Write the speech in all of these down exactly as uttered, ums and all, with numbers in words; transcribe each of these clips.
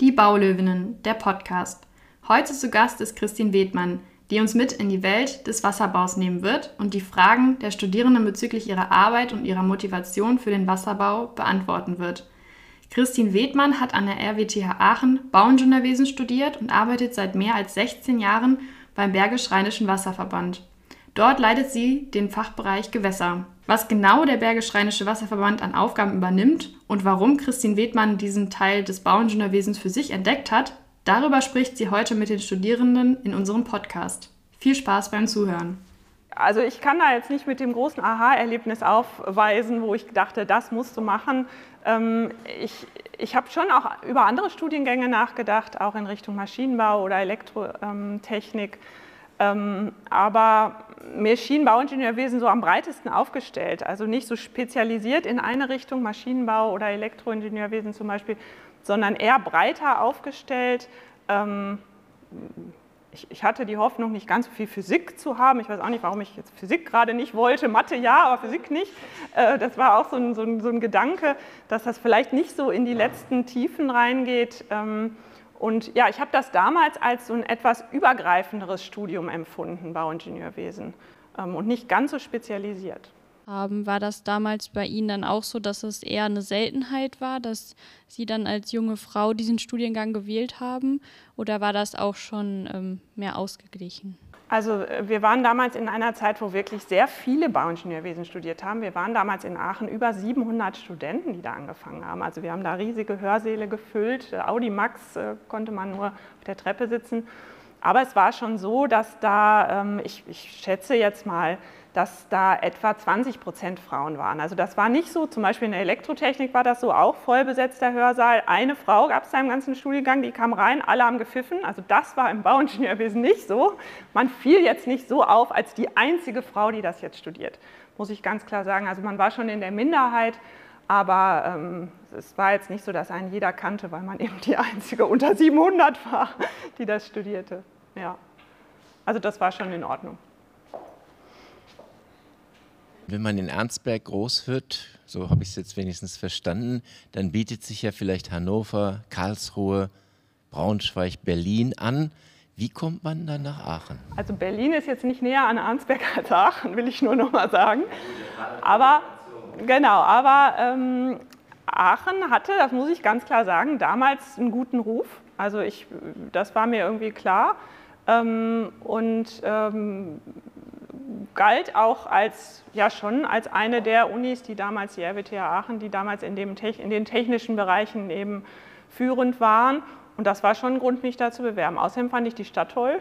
Die Baulöwinnen, der Podcast. Heute zu Gast ist Christine Wedmann, die uns mit in die Welt des Wasserbaus nehmen wird und die Fragen der Studierenden bezüglich ihrer Arbeit und ihrer Motivation für den Wasserbau beantworten wird. Christine Wedmann hat an der R W T H Aachen Bauingenieurwesen studiert und arbeitet seit mehr als sechzehn Jahren beim Bergisch-Rheinischen Wasserverband. Dort leitet sie den Fachbereich Gewässer. Was genau der Bergisch-Rheinische Wasserverband an Aufgaben übernimmt und warum Christine Wedmann diesen Teil des Bauingenieurwesens für sich entdeckt hat, darüber spricht sie heute mit den Studierenden in unserem Podcast. Viel Spaß beim Zuhören. Also ich kann da jetzt nicht mit dem großen Aha-Erlebnis aufweisen, wo ich dachte, das musst du machen. Ich, ich habe schon auch über andere Studiengänge nachgedacht, auch in Richtung Maschinenbau oder Elektrotechnik. Aber mir schien Bauingenieurwesen so am breitesten aufgestellt, also nicht so spezialisiert in eine Richtung, Maschinenbau oder Elektroingenieurwesen zum Beispiel, sondern eher breiter aufgestellt. Ich, ich hatte die Hoffnung, nicht ganz so viel Physik zu haben. Ich weiß auch nicht, warum ich jetzt Physik gerade nicht wollte. Mathe ja, aber Physik nicht. Das war auch so ein, so ein, so ein Gedanke, dass das vielleicht nicht so in die letzten Tiefen reingeht. Und ja, ich habe das damals als so ein etwas übergreifenderes Studium empfunden, Bauingenieurwesen, und nicht ganz so spezialisiert. War das damals bei Ihnen dann auch so, dass es eher eine Seltenheit war, dass Sie dann als junge Frau diesen Studiengang gewählt haben? Oder war das auch schon ähm, mehr ausgeglichen? Also wir waren damals in einer Zeit, wo wirklich sehr viele Bauingenieurwesen studiert haben. Wir waren damals in Aachen über siebenhundert Studenten, die da angefangen haben. Also wir haben da riesige Hörsäle gefüllt. Audi Max äh, konnte man nur auf der Treppe sitzen. Aber es war schon so, dass da, ähm, ich, ich schätze jetzt mal, dass da etwa zwanzig Prozent Frauen waren. Also das war nicht so, zum Beispiel in der Elektrotechnik war das so, auch voll besetzter Hörsaal. Eine Frau gab es da im ganzen Studiengang, die kam rein, alle haben gepfiffen. Also das war im Bauingenieurwesen nicht so. Man fiel jetzt nicht so auf als die einzige Frau, die das jetzt studiert, muss ich ganz klar sagen. Also man war schon in der Minderheit, aber ähm, es war jetzt nicht so, dass einen jeder kannte, weil man eben die einzige unter siebenhundert war, die das studierte. Ja. Also das war schon in Ordnung. Wenn man in Arnsberg groß wird, so habe ich es jetzt wenigstens verstanden, dann bietet sich ja vielleicht Hannover, Karlsruhe, Braunschweig, Berlin an. Wie kommt man dann nach Aachen? Also Berlin ist jetzt nicht näher an Arnsberg als Aachen, will ich nur noch mal sagen. Aber genau, aber ähm, Aachen hatte, das muss ich ganz klar sagen, damals einen guten Ruf. Also ich, das war mir irgendwie klar. Ähm, und ähm, galt auch als, ja schon als eine der Unis, die damals, die R W T H Aachen, die damals in, dem, in den technischen Bereichen eben führend waren. Und das war schon ein Grund, mich da zu bewerben. Außerdem fand ich die Stadt toll.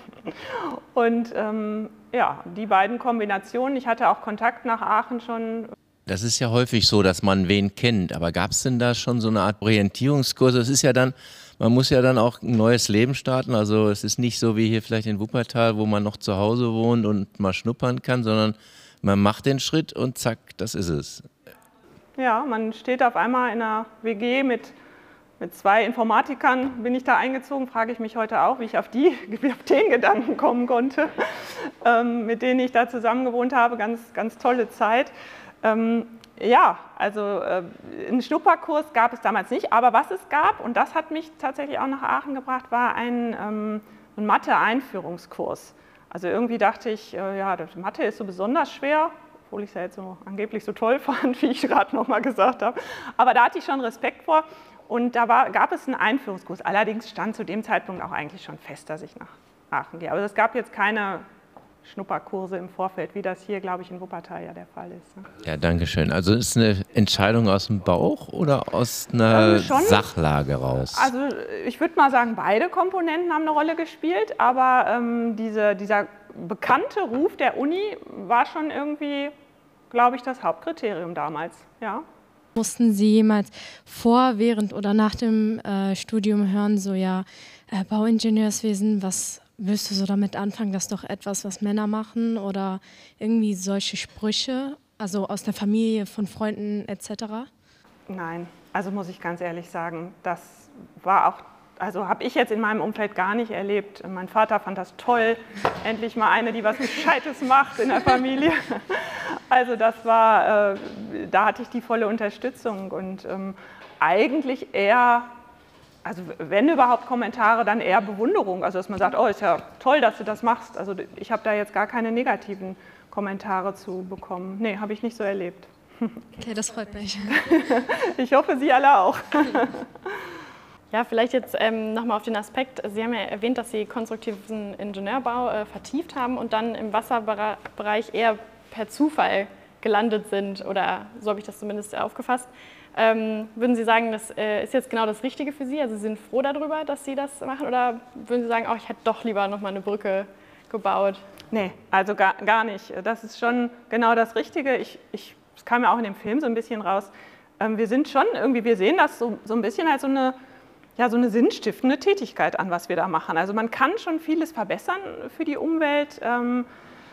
Und ähm, ja, die beiden Kombinationen, ich hatte auch Kontakt nach Aachen schon. Das ist ja häufig so, dass man wen kennt, aber gab es denn da schon so eine Art Orientierungskurs? Es ist ja dann, man muss ja dann auch ein neues Leben starten, also es ist nicht so wie hier vielleicht in Wuppertal, wo man noch zu Hause wohnt und mal schnuppern kann, sondern man macht den Schritt und zack, das ist es. Ja, man steht auf einmal in einer W G mit, mit zwei Informatikern, bin ich da eingezogen, frage ich mich heute auch, wie ich auf, die, wie auf den Gedanken kommen konnte, ähm, mit denen ich da zusammen gewohnt habe, ganz, ganz tolle Zeit. Ähm, ja, also äh, einen Schnupperkurs gab es damals nicht, aber was es gab, und das hat mich tatsächlich auch nach Aachen gebracht, war ein, ähm, ein Mathe-Einführungskurs. Also irgendwie dachte ich, äh, ja, das Mathe ist so besonders schwer, obwohl ich es ja jetzt so angeblich so toll fand, wie ich gerade noch mal gesagt habe. Aber da hatte ich schon Respekt vor und da war, gab es einen Einführungskurs. Allerdings stand zu dem Zeitpunkt auch eigentlich schon fest, dass ich nach Aachen gehe. Aber es gab jetzt keine Schnupperkurse im Vorfeld, wie das hier, glaube ich, in Wuppertal ja der Fall ist. Ne? Ja, danke schön. Also ist eine Entscheidung aus dem Bauch oder aus einer ähm, schon, Sachlage raus? Also ich würde mal sagen, beide Komponenten haben eine Rolle gespielt, aber ähm, diese, dieser bekannte Ruf der Uni war schon irgendwie, glaube ich, das Hauptkriterium damals. Ja. Mussten Sie jemals vor, während oder nach dem äh, Studium hören, so ja, äh, Bauingenieurswesen, was willst du so damit anfangen, das ist doch etwas, was Männer machen oder irgendwie solche Sprüche, also aus der Familie, von Freunden et cetera? Nein, also muss ich ganz ehrlich sagen, das war auch, also habe ich jetzt in meinem Umfeld gar nicht erlebt. Mein Vater fand das toll, endlich mal eine, die was Gescheites macht in der Familie. Also das war, äh, da hatte ich die volle Unterstützung und ähm, eigentlich eher also wenn überhaupt Kommentare, dann eher Bewunderung. Also dass man sagt, oh, ist ja toll, dass du das machst. Also ich habe da jetzt gar keine negativen Kommentare zu bekommen. Nee, habe ich nicht so erlebt. Okay, das freut mich. Ich hoffe, Sie alle auch. Ja, vielleicht jetzt ähm, nochmal auf den Aspekt. Sie haben ja erwähnt, dass Sie konstruktiven Ingenieurbau äh, vertieft haben und dann im Wasserbereich eher per Zufall gelandet sind, oder so habe ich das zumindest aufgefasst. Ähm, würden Sie sagen, das äh, ist jetzt genau das Richtige für Sie? Also Sie sind froh darüber, dass Sie das machen, oder würden Sie sagen, oh, ich hätte doch lieber nochmal eine Brücke gebaut? Nee, also gar, gar nicht. Das ist schon genau das Richtige. Ich, ich, das kam ja auch in dem Film so ein bisschen raus. Ähm, wir sind schon irgendwie, wir sehen das so, so ein bisschen als so eine, ja, so eine sinnstiftende Tätigkeit an, was wir da machen. Also man kann schon vieles verbessern für die Umwelt. Ähm,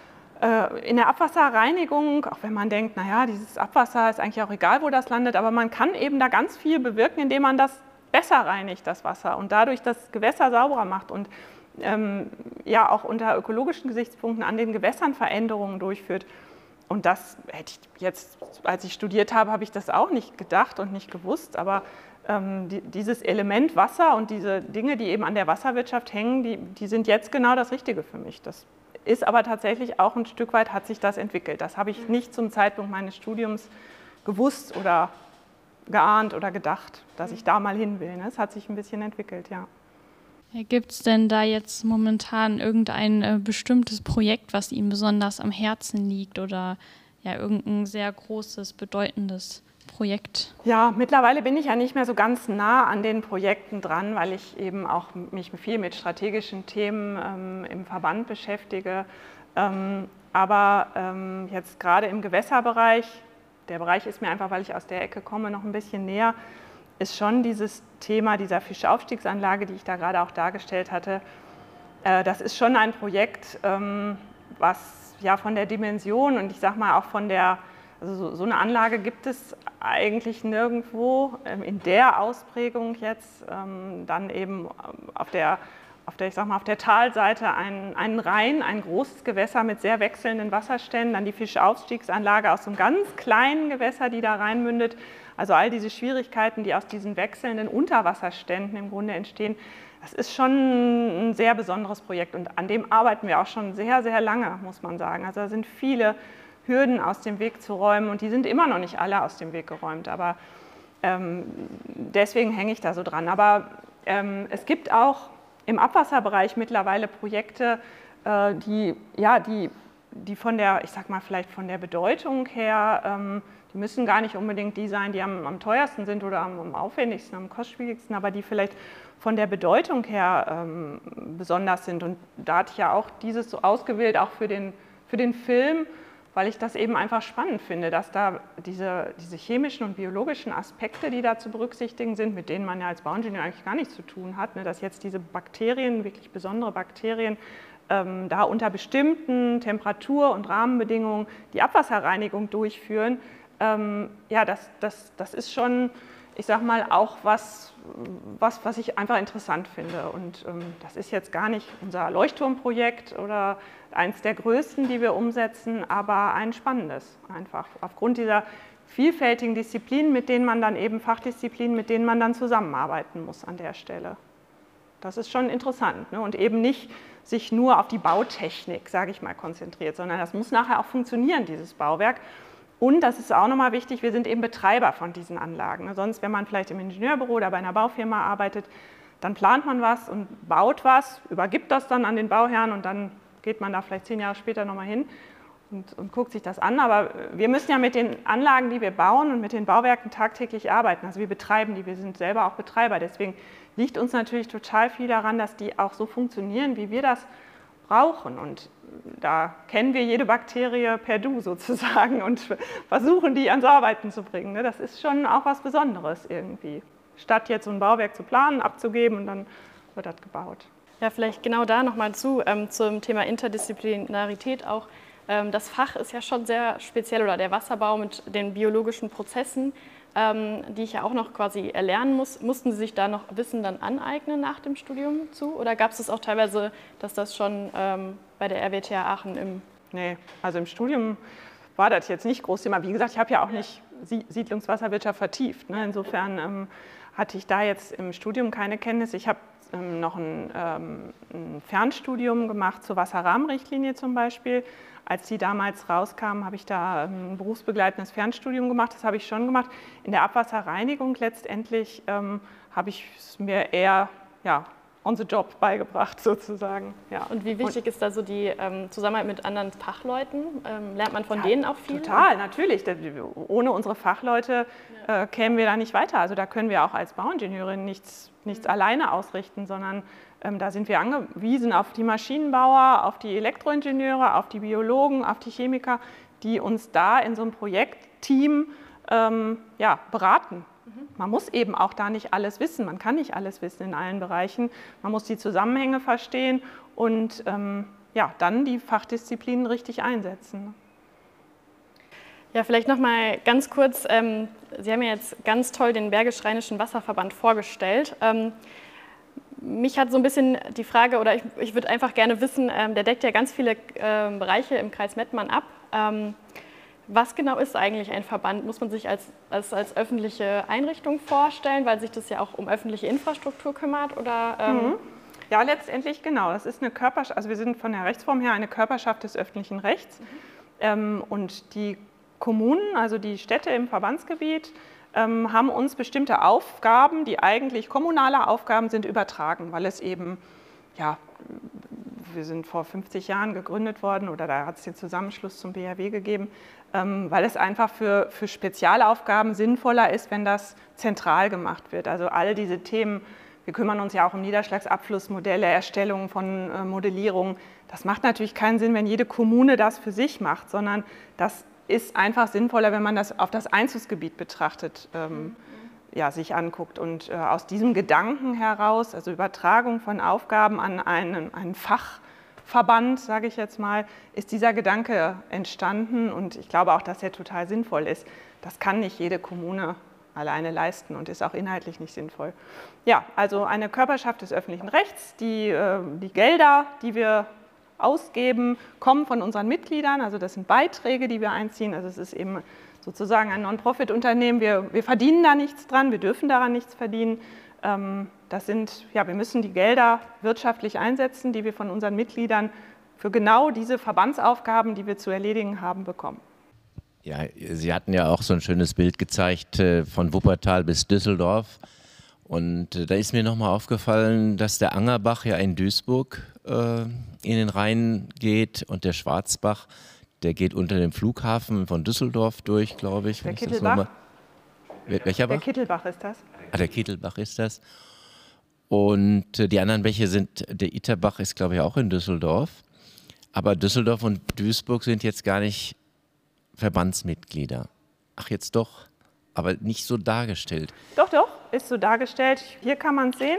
äh, in der Abwasserreinigung, auch wenn man denkt, naja, dieses Abwasser ist eigentlich auch egal, wo das landet, aber man kann eben da ganz viel bewirken, indem man das besser reinigt, das Wasser, und dadurch das Gewässer sauberer macht und ähm, ja auch unter ökologischen Gesichtspunkten an den Gewässern Veränderungen durchführt. Und das hätte ich jetzt, als ich studiert habe, habe ich das auch nicht gedacht und nicht gewusst, aber ähm, die, dieses Element Wasser und diese Dinge, die eben an der Wasserwirtschaft hängen, die, die sind jetzt genau das Richtige für mich. Das ist aber tatsächlich auch ein Stück weit, hat sich das entwickelt. Das habe ich nicht zum Zeitpunkt meines Studiums gewusst oder geahnt oder gedacht, dass ich da mal hin will. Es hat sich ein bisschen entwickelt, ja. Gibt es denn da jetzt momentan irgendein äh, bestimmtes Projekt, was Ihnen besonders am Herzen liegt, oder ja, irgendein sehr großes, bedeutendes Projekt? Ja, mittlerweile bin ich ja nicht mehr so ganz nah an den Projekten dran, weil ich eben auch mich viel mit strategischen Themen ähm, im Verband beschäftige. Ähm, aber ähm, jetzt gerade im Gewässerbereich, der Bereich ist mir einfach, weil ich aus der Ecke komme, noch ein bisschen näher, ist schon dieses Thema dieser Fischaufstiegsanlage, die ich da gerade auch dargestellt hatte. Äh, das ist schon ein Projekt, ähm, was ja von der Dimension und ich sage mal auch von der, also so, so eine Anlage gibt es eigentlich nirgendwo ähm, in der Ausprägung jetzt. Ähm, dann eben auf der, auf der, ich sag mal, auf der Talseite ein, einen Rhein, ein großes Gewässer mit sehr wechselnden Wasserständen, dann die Fischaufstiegsanlage aus so einem ganz kleinen Gewässer, die da reinmündet. Also all diese Schwierigkeiten, die aus diesen wechselnden Unterwasserständen im Grunde entstehen, das ist schon ein sehr besonderes Projekt und an dem arbeiten wir auch schon sehr, sehr lange, muss man sagen. Also da sind viele Hürden aus dem Weg zu räumen und die sind immer noch nicht alle aus dem Weg geräumt, aber ähm, deswegen hänge ich da so dran. Aber ähm, es gibt auch im Abwasserbereich mittlerweile Projekte, äh, die, ja, die, die von der, ich sag mal vielleicht von der Bedeutung her, ähm, die müssen gar nicht unbedingt die sein, die am, am teuersten sind oder am, am aufwendigsten, am kostspieligsten, aber die vielleicht von der Bedeutung her ähm, besonders sind. Und da hatte ich ja auch dieses so ausgewählt, auch für den, für den Film, weil ich das eben einfach spannend finde, dass da diese, diese chemischen und biologischen Aspekte, die da zu berücksichtigen sind, mit denen man ja als Bauingenieur eigentlich gar nichts zu tun hat, ne, dass jetzt diese Bakterien, wirklich besondere Bakterien, ähm, da unter bestimmten Temperatur- und Rahmenbedingungen die Abwasserreinigung durchführen. Ähm, ja, das, das, das ist schon, ich sag mal, auch was, was, was ich einfach interessant finde. Und ähm, das ist jetzt gar nicht unser Leuchtturmprojekt oder eins der größten, die wir umsetzen, aber ein spannendes einfach. Aufgrund dieser vielfältigen Disziplinen, mit denen man dann eben, Fachdisziplinen, mit denen man dann zusammenarbeiten muss an der Stelle. Das ist schon interessant, ne? Und eben nicht sich nur auf die Bautechnik, sage ich mal, konzentriert, sondern das muss nachher auch funktionieren, dieses Bauwerk. Und das ist auch nochmal wichtig, wir sind eben Betreiber von diesen Anlagen. Sonst, wenn man vielleicht im Ingenieurbüro oder bei einer Baufirma arbeitet, dann plant man was und baut was, übergibt das dann an den Bauherrn und dann geht man da vielleicht zehn Jahre später nochmal hin und, und guckt sich das an. Aber wir müssen ja mit den Anlagen, die wir bauen und mit den Bauwerken tagtäglich arbeiten. Also wir betreiben die, wir sind selber auch Betreiber. Deswegen liegt uns natürlich total viel daran, dass die auch so funktionieren, wie wir das brauchen. Und da kennen wir jede Bakterie per Du sozusagen und versuchen, die ans Arbeiten zu bringen. Das ist schon auch was Besonderes irgendwie. Statt jetzt so ein Bauwerk zu planen, abzugeben und dann wird das gebaut. Ja, vielleicht genau da nochmal zu, ähm, zum Thema Interdisziplinarität auch. Ähm, das Fach ist ja schon sehr speziell, oder der Wasserbau mit den biologischen Prozessen, ähm, die ich ja auch noch quasi erlernen muss. Mussten Sie sich da noch Wissen dann aneignen nach dem Studium zu? Oder gab es das auch teilweise, dass das schon ähm, bei der R W T H Aachen im... Nee, also im Studium war das jetzt nicht groß Thema. Wie gesagt, ich habe ja auch nicht Siedlungswasserwirtschaft vertieft. Ne? Insofern ähm, hatte ich da jetzt im Studium keine Kenntnis. Ich habe ähm, noch ein, ähm, ein Fernstudium gemacht zur Wasserrahmenrichtlinie zum Beispiel. Als die damals rauskam, habe ich da ein berufsbegleitendes Fernstudium gemacht. Das habe ich schon gemacht. In der Abwasserreinigung letztendlich ähm, habe ich es mir eher ja, on the job beigebracht sozusagen. Ja. Und wie wichtig und, ist da so die ähm, Zusammenarbeit mit anderen Fachleuten? Ähm, lernt man von ja, denen auch viel? Total, natürlich. Ohne unsere Fachleute äh, kämen wir da nicht weiter. Also da können wir auch als Bauingenieurin nichts, nichts mhm. alleine ausrichten, sondern ähm, da sind wir angewiesen auf die Maschinenbauer, auf die Elektroingenieure, auf die Biologen, auf die Chemiker, die uns da in so einem Projektteam ähm, ja, beraten. Man muss eben auch da nicht alles wissen, man kann nicht alles wissen in allen Bereichen. Man muss die Zusammenhänge verstehen und ähm, ja, dann die Fachdisziplinen richtig einsetzen. Ja, vielleicht noch mal ganz kurz, ähm, Sie haben ja jetzt ganz toll den Bergisch-Rheinischen Wasserverband vorgestellt. Ähm, mich hat so ein bisschen die Frage, oder ich, ich würde einfach gerne wissen, ähm, der deckt ja ganz viele äh, Bereiche im Kreis Mettmann ab. Ähm, Was genau ist eigentlich ein Verband? Muss man sich als, als, als öffentliche Einrichtung vorstellen, weil sich das ja auch um öffentliche Infrastruktur kümmert? Oder, ähm mhm. Ja, letztendlich genau. Das ist eine Körperschaft, also wir sind von der Rechtsform her eine Körperschaft des öffentlichen Rechts. Mhm. Ähm, und die Kommunen, also die Städte im Verbandsgebiet, ähm, haben uns bestimmte Aufgaben, die eigentlich kommunale Aufgaben sind, übertragen, weil es eben, ja, wir sind vor fünfzig Jahren gegründet worden oder da hat es den Zusammenschluss zum B R W gegeben, ähm, weil es einfach für, für Spezialaufgaben sinnvoller ist, wenn das zentral gemacht wird. Also all diese Themen, wir kümmern uns ja auch um Niederschlagsabflussmodelle, Erstellung von äh, Modellierung. Das macht natürlich keinen Sinn, wenn jede Kommune das für sich macht, sondern das ist einfach sinnvoller, wenn man das auf das Einzugsgebiet betrachtet, ähm, ja, sich anguckt. Und äh, aus diesem Gedanken heraus, also Übertragung von Aufgaben an einen, einen Fachverband, sage ich jetzt mal, ist dieser Gedanke entstanden. Und ich glaube auch, dass er total sinnvoll ist. Das kann nicht jede Kommune alleine leisten und ist auch inhaltlich nicht sinnvoll. Ja, also eine Körperschaft des öffentlichen Rechts, die, äh, die Gelder, die wir ausgeben, kommen von unseren Mitgliedern. Also das sind Beiträge, die wir einziehen. Also es ist eben sozusagen ein Non-Profit-Unternehmen. Wir, wir verdienen da nichts dran, wir dürfen daran nichts verdienen. Das sind, ja, wir müssen die Gelder wirtschaftlich einsetzen, die wir von unseren Mitgliedern für genau diese Verbandsaufgaben, die wir zu erledigen haben, bekommen. Ja, Sie hatten ja auch so ein schönes Bild gezeigt von Wuppertal bis Düsseldorf. Und da ist mir nochmal aufgefallen, dass der Angerbach ja in Duisburg äh, in den Rhein geht und der Schwarzbach, der geht unter dem Flughafen von Düsseldorf durch, glaube ich. Der Kittelbach. Welcher Bach? Der Kittelbach ist das. Ah, der Kittelbach ist das. Und äh, die anderen Bäche sind, der Iterbach ist, glaube ich, auch in Düsseldorf. Aber Düsseldorf und Duisburg sind jetzt gar nicht Verbandsmitglieder. Ach, jetzt doch, aber nicht so dargestellt. Doch, doch, ist so dargestellt. Hier kann man es sehen.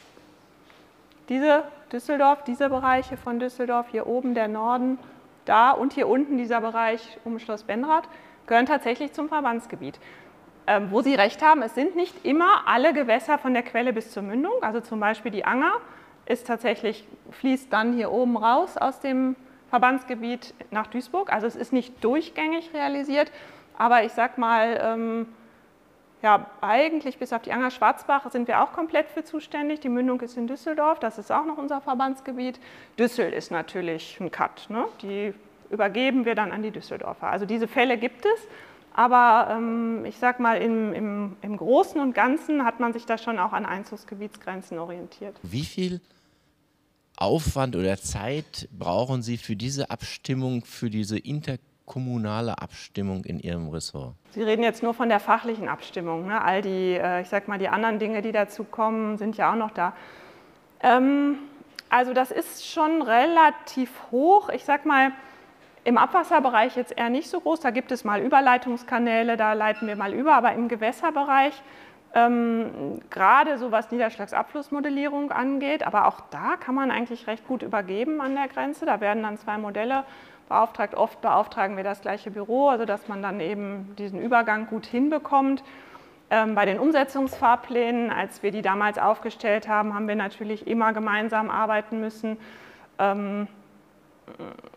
Diese Düsseldorf, diese Bereiche von Düsseldorf, hier oben der Norden, da und hier unten dieser Bereich um Schloss Benrath, gehören tatsächlich zum Verbandsgebiet. Ähm, wo Sie recht haben, es sind nicht immer alle Gewässer von der Quelle bis zur Mündung. Also zum Beispiel die Anger ist tatsächlich, fließt dann hier oben raus aus dem Verbandsgebiet nach Duisburg. Also es ist nicht durchgängig realisiert, aber ich sag mal, ähm, ja, eigentlich bis auf die Anger Schwarzbach sind wir auch komplett für zuständig. Die Mündung ist in Düsseldorf, das ist auch noch unser Verbandsgebiet. Düssel ist natürlich ein Cut, ne? Die übergeben wir dann an die Düsseldorfer. Also diese Fälle gibt es, aber ähm, ich sag mal, im, im, im Großen und Ganzen hat man sich da schon auch an Einzugsgebietsgrenzen orientiert. Wie viel Aufwand oder Zeit brauchen Sie für diese Abstimmung, für diese interkommunale Abstimmung in Ihrem Ressort? Sie reden jetzt nur von der fachlichen Abstimmung. Ne? All die, äh, ich sag mal, die anderen Dinge, die dazu kommen, sind ja auch noch da. Ähm, also das ist schon relativ hoch. Ich sag mal, im Abwasserbereich jetzt eher nicht so groß. Da gibt es mal Überleitungskanäle, da leiten wir mal über. Aber im Gewässerbereich, ähm, gerade so was Niederschlagsabflussmodellierung angeht, aber auch da kann man eigentlich recht gut übergeben an der Grenze. Da werden dann zwei Modelle beauftragt. Oft beauftragen wir das gleiche Büro, also dass man dann eben diesen Übergang gut hinbekommt. Ähm, bei den Umsetzungsfahrplänen, als wir die damals aufgestellt haben, haben wir natürlich immer gemeinsam arbeiten müssen. Ähm,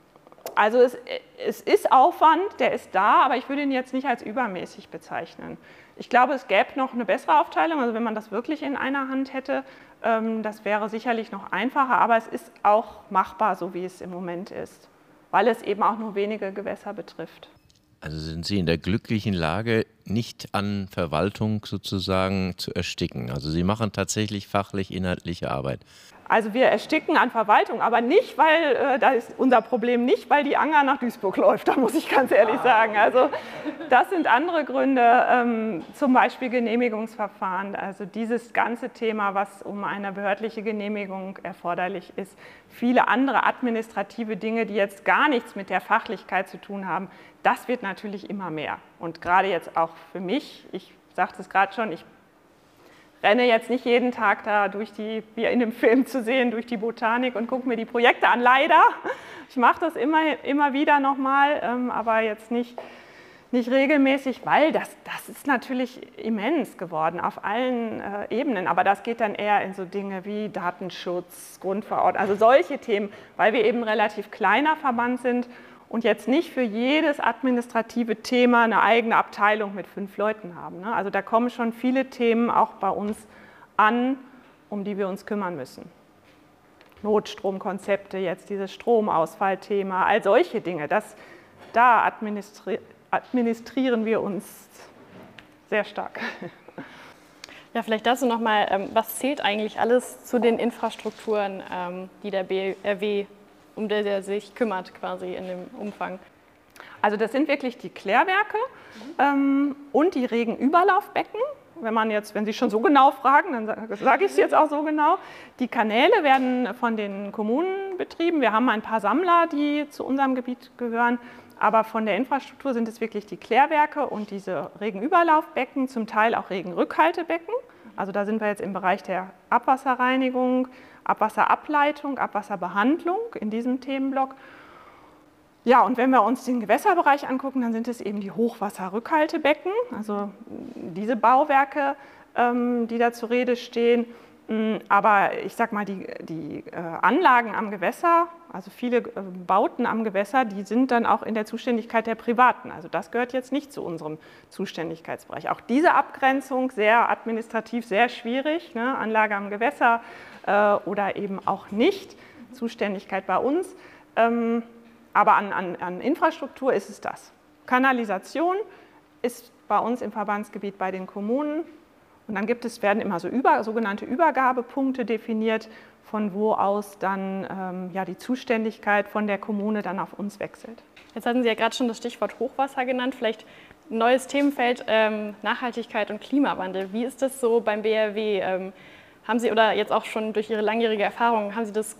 Also es, es ist Aufwand, der ist da, aber ich würde ihn jetzt nicht als übermäßig bezeichnen. Ich glaube, es gäbe noch eine bessere Aufteilung, also wenn man das wirklich in einer Hand hätte, ähm, das wäre sicherlich noch einfacher, aber es ist auch machbar, so wie es im Moment ist, weil es eben auch nur wenige Gewässer betrifft. Also sind Sie in der glücklichen Lage, nicht an Verwaltung sozusagen zu ersticken? Also Sie machen tatsächlich fachlich inhaltliche Arbeit. Also wir ersticken an Verwaltung, aber nicht, weil, äh, da ist unser Problem nicht, weil die Anger nach Duisburg läuft, da muss ich ganz ehrlich sagen. Also das sind andere Gründe, ähm, zum Beispiel Genehmigungsverfahren, also dieses ganze Thema, was um eine behördliche Genehmigung erforderlich ist. Viele andere administrative Dinge, die jetzt gar nichts mit der Fachlichkeit zu tun haben, das wird natürlich immer mehr. Und gerade jetzt auch für mich, ich sagte es gerade schon, ich renne jetzt nicht jeden Tag da durch die, wie in dem Film zu sehen, durch die Botanik und gucke mir die Projekte an, leider. Ich mache das immer, immer wieder nochmal, ähm, aber jetzt nicht, nicht regelmäßig, weil das, das ist natürlich immens geworden auf allen äh, Ebenen. Aber das geht dann eher in so Dinge wie Datenschutz, Grundverordnung, also solche Themen, weil wir eben ein relativ kleiner Verband sind und jetzt nicht für jedes administrative Thema eine eigene Abteilung mit fünf Leuten haben. Also da kommen schon viele Themen auch bei uns an, um die wir uns kümmern müssen. Notstromkonzepte, jetzt dieses Stromausfallthema, all solche Dinge, das, da administri- administrieren wir uns sehr stark. Ja, vielleicht dazu nochmal, ähm, was zählt eigentlich alles zu den Infrastrukturen, ähm, die der B R W um der er sich kümmert quasi in dem Umfang? Also das sind wirklich die Klärwerke mhm. ähm, und die Regenüberlaufbecken. Wenn man jetzt, wenn Sie schon so genau fragen, dann sage ich es jetzt auch so genau. Die Kanäle werden von den Kommunen betrieben. Wir haben ein paar Sammler, die zu unserem Gebiet gehören, aber von der Infrastruktur sind es wirklich die Klärwerke und diese Regenüberlaufbecken, zum Teil auch Regenrückhaltebecken. Also da sind wir jetzt im Bereich der Abwasserreinigung, Abwasserableitung, Abwasserbehandlung in diesem Themenblock. Ja, und wenn wir uns den Gewässerbereich angucken, dann sind es eben die Hochwasserrückhaltebecken, also diese Bauwerke, ähm, die da zur Rede stehen. Aber ich sag mal, die, die äh, Anlagen am Gewässer, also viele äh, Bauten am Gewässer, die sind dann auch in der Zuständigkeit der Privaten. Also das gehört jetzt nicht zu unserem Zuständigkeitsbereich. Auch diese Abgrenzung, sehr administrativ, sehr schwierig, ne? Anlage am Gewässer äh, oder eben auch nicht, Zuständigkeit bei uns. Ähm, aber an, an, an Infrastruktur ist es das. Kanalisation ist bei uns im Verbandsgebiet bei den Kommunen. Und dann gibt es, werden immer so über, sogenannte Übergabepunkte definiert, von wo aus dann ähm, ja, die Zuständigkeit von der Kommune dann auf uns wechselt. Jetzt hatten Sie ja gerade schon das Stichwort Hochwasser genannt. Vielleicht ein neues Themenfeld, ähm, Nachhaltigkeit und Klimawandel. Wie ist das so beim B R W? Ähm, haben Sie, oder jetzt auch schon durch Ihre langjährige Erfahrung, haben Sie das,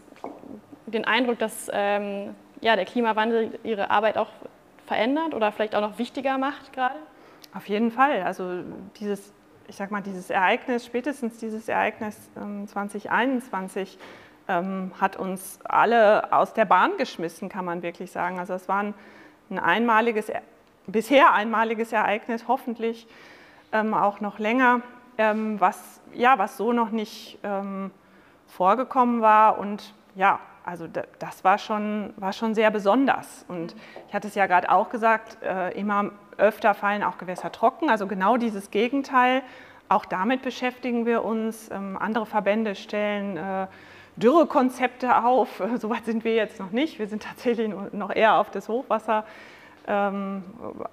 den Eindruck, dass ähm, ja, der Klimawandel Ihre Arbeit auch verändert oder vielleicht auch noch wichtiger macht gerade? Auf jeden Fall. Also dieses Ich sag mal, dieses Ereignis, spätestens dieses Ereignis ähm, zwanzig einundzwanzig ähm, hat uns alle aus der Bahn geschmissen, kann man wirklich sagen. Also es war ein, ein einmaliges, bisher einmaliges Ereignis, hoffentlich ähm, auch noch länger, ähm, was, ja, was so noch nicht ähm, vorgekommen war. Und ja, also das war schon, war schon sehr besonders. Und ich hatte es ja gerade auch gesagt, äh, immer öfter fallen auch Gewässer trocken, also genau dieses Gegenteil. Auch damit beschäftigen wir uns. Ähm, andere Verbände stellen äh, Dürrekonzepte auf. Äh, Soweit sind wir jetzt noch nicht. Wir sind tatsächlich noch eher auf das Hochwasser ähm,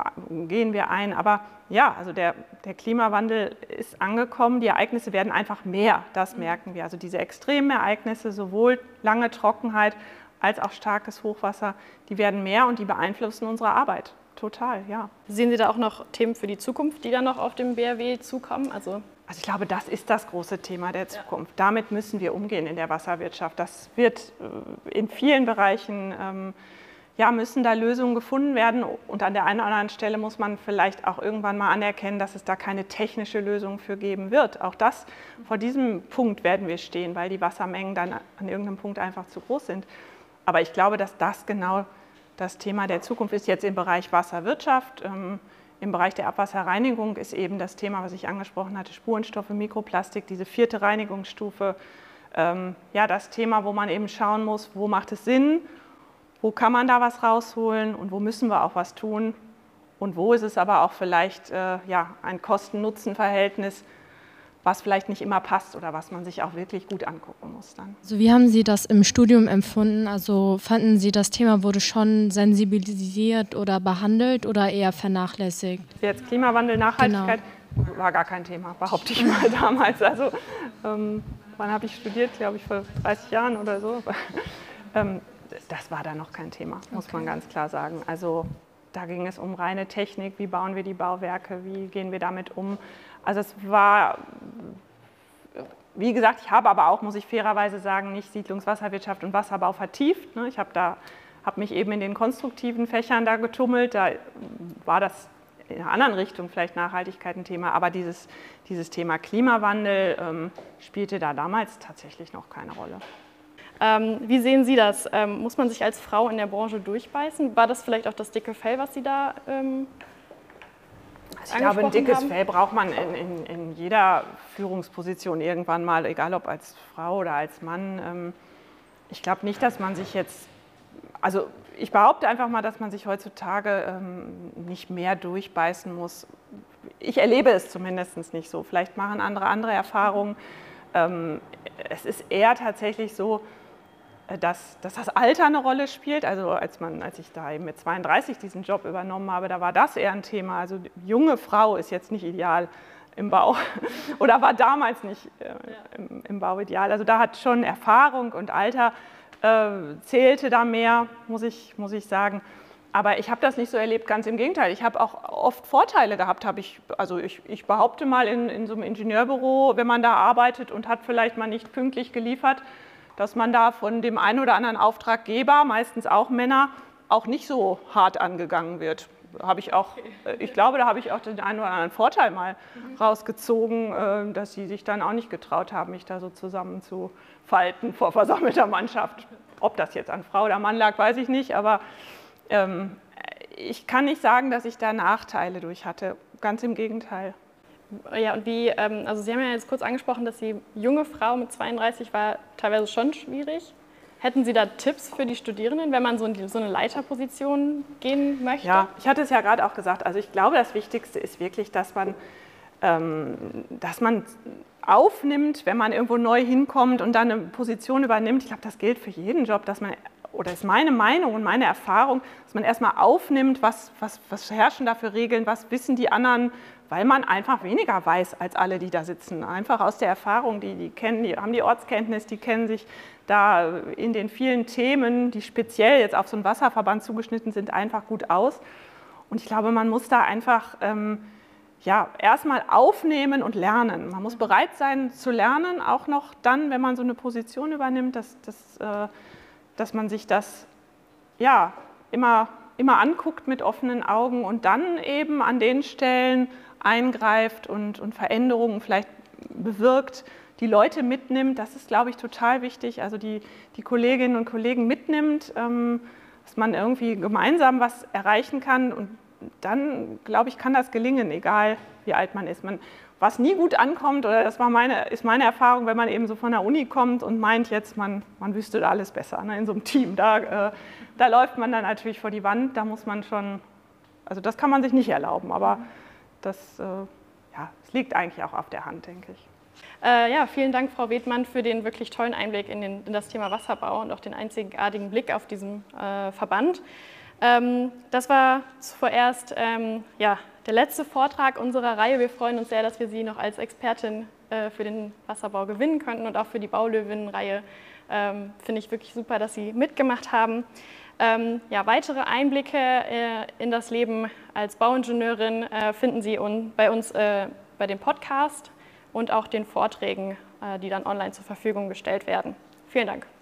gehen wir ein. Aber ja, also der, der Klimawandel ist angekommen. Die Ereignisse werden einfach mehr, das merken wir. Also diese extremen Ereignisse, sowohl lange Trockenheit als auch starkes Hochwasser, die werden mehr und die beeinflussen unsere Arbeit. Total, ja. Sehen Sie da auch noch Themen für die Zukunft, die dann noch auf dem B R W zukommen? Also, also ich glaube, das ist das große Thema der Zukunft. Ja. Damit müssen wir umgehen in der Wasserwirtschaft. Das wird in vielen Bereichen, ähm, ja, müssen da Lösungen gefunden werden. Und an der einen oder anderen Stelle muss man vielleicht auch irgendwann mal anerkennen, dass es da keine technische Lösung für geben wird. Auch das, vor diesem Punkt werden wir stehen, weil die Wassermengen dann an irgendeinem Punkt einfach zu groß sind. Aber ich glaube, dass das genau das Thema der Zukunft ist. Jetzt im Bereich Wasserwirtschaft, ähm, im Bereich der Abwasserreinigung ist eben das Thema, was ich angesprochen hatte, Spurenstoffe, Mikroplastik, diese vierte Reinigungsstufe. Ähm, ja, das Thema, wo man eben schauen muss, wo macht es Sinn wo kann man da was rausholen und wo müssen wir auch was tun und wo ist es aber auch vielleicht äh, ja, ein Kosten-Nutzen-Verhältnis, was vielleicht nicht immer passt oder was man sich auch wirklich gut angucken muss dann. Also wie haben Sie das im Studium empfunden? Also fanden Sie, das Thema wurde schon sensibilisiert oder behandelt oder eher vernachlässigt? Jetzt Klimawandel, Nachhaltigkeit genau. war gar kein Thema, behaupte ich mal damals. Also ähm, wann habe ich studiert? Glaube ich vor dreißig Jahren oder so. ähm, das war da noch kein Thema, muss okay. man ganz klar sagen. Also da ging es um reine Technik, wie bauen wir die Bauwerke, wie gehen wir damit um. Also es war, wie gesagt, ich habe aber auch, muss ich fairerweise sagen, nicht Siedlungswasserwirtschaft und Wasserbau vertieft. Ich habe da, habe mich eben in den konstruktiven Fächern da getummelt, da war das in einer anderen Richtung vielleicht Nachhaltigkeit ein Thema, aber dieses, dieses Thema Klimawandel ähm, spielte da damals tatsächlich noch keine Rolle. Ähm, wie sehen Sie das? Ähm, muss man sich als Frau in der Branche durchbeißen? War das vielleicht auch das dicke Fell, was Sie da ähm, also ich glaube, ein dickes haben? Fell braucht man in, in, in jeder Führungsposition irgendwann mal, egal ob als Frau oder als Mann. Ähm, ich glaube nicht, dass man sich jetzt, also ich behaupte einfach mal, dass man sich heutzutage ähm, nicht mehr durchbeißen muss. Ich erlebe es zumindest nicht so. Vielleicht machen andere andere Erfahrungen. Ähm, es ist eher tatsächlich so, Dass, dass das Alter eine Rolle spielt. Also als, man, als ich da eben mit zweiunddreißig diesen Job übernommen habe, da war das eher ein Thema. Also junge Frau ist jetzt nicht ideal im Bau oder war damals nicht äh, im, im Bau ideal. Also da hat schon Erfahrung und Alter äh, zählte da mehr, muss ich, muss ich sagen. Aber ich habe das nicht so erlebt, ganz im Gegenteil. Ich habe auch oft Vorteile gehabt. Hab ich, also ich, ich behaupte mal, in, in so einem Ingenieurbüro, wenn man da arbeitet und hat vielleicht mal nicht pünktlich geliefert, dass man da von dem einen oder anderen Auftraggeber, meistens auch Männer, auch nicht so hart angegangen wird. Habe ich auch, ich glaube, da habe ich auch den einen oder anderen Vorteil mal rausgezogen, dass sie sich dann auch nicht getraut haben, mich da so zusammenzufalten vor versammelter Mannschaft. Ob das jetzt an Frau oder Mann lag, weiß ich nicht, aber ähm, ich kann nicht sagen, dass ich da Nachteile durch hatte. Ganz im Gegenteil. Ja, und wie, also Sie haben ja jetzt kurz angesprochen, dass Sie junge Frau mit zweiunddreißig war teilweise schon schwierig. Hätten Sie da Tipps für die Studierenden, wenn man so in so eine Leiterposition gehen möchte? Ja, ich hatte es ja gerade auch gesagt. Also ich glaube, das Wichtigste ist wirklich, dass man, ähm, dass man aufnimmt, wenn man irgendwo neu hinkommt und dann eine Position übernimmt. Ich glaube, das gilt für jeden Job, dass man, oder ist meine Meinung und meine Erfahrung, dass man erstmal aufnimmt, was, was, was herrschen da für Regeln, was wissen die anderen, weil man einfach weniger weiß als alle, die da sitzen. Einfach aus der Erfahrung, die, die kennen, die haben die Ortskenntnis, die kennen sich da in den vielen Themen, die speziell jetzt auf so einen Wasserverband zugeschnitten sind, einfach gut aus. Und ich glaube, man muss da einfach ähm, ja, erstmal aufnehmen und lernen. Man muss bereit sein zu lernen, auch noch dann, wenn man so eine Position übernimmt, dass, dass, äh, dass man sich das ja, immer, immer anguckt mit offenen Augen und dann eben an den Stellen eingreift und, und Veränderungen vielleicht bewirkt, die Leute mitnimmt. Das ist, glaube ich, total wichtig. Also die, die Kolleginnen und Kollegen mitnimmt, ähm, dass man irgendwie gemeinsam was erreichen kann. Und dann, glaube ich, kann das gelingen, egal wie alt man ist. Man, was nie gut ankommt, oder das war meine, ist meine Erfahrung, wenn man eben so von der Uni kommt und meint jetzt, man, man wüsste da alles besser, ne, in so einem Team. Da, äh, da läuft man dann natürlich vor die Wand. Da muss man schon, also das kann man sich nicht erlauben, aber das, äh, ja, das liegt eigentlich auch auf der Hand, denke ich. Äh, ja, vielen Dank, Frau Wethmann, für den wirklich tollen Einblick in, den, in das Thema Wasserbau und auch den einzigartigen Blick auf diesen äh, Verband. Ähm, das war vorerst ähm, ja, der letzte Vortrag unserer Reihe. Wir freuen uns sehr, dass wir Sie noch als Expertin äh, für den Wasserbau gewinnen konnten und auch für die Baulöwinnen-Reihe. Ähm, finde ich wirklich super, dass Sie mitgemacht haben. Ähm, ja, weitere Einblicke äh, in das Leben als Bauingenieurin äh, finden Sie un bei uns äh, bei dem Podcast und auch den Vorträgen, äh, die dann online zur Verfügung gestellt werden. Vielen Dank.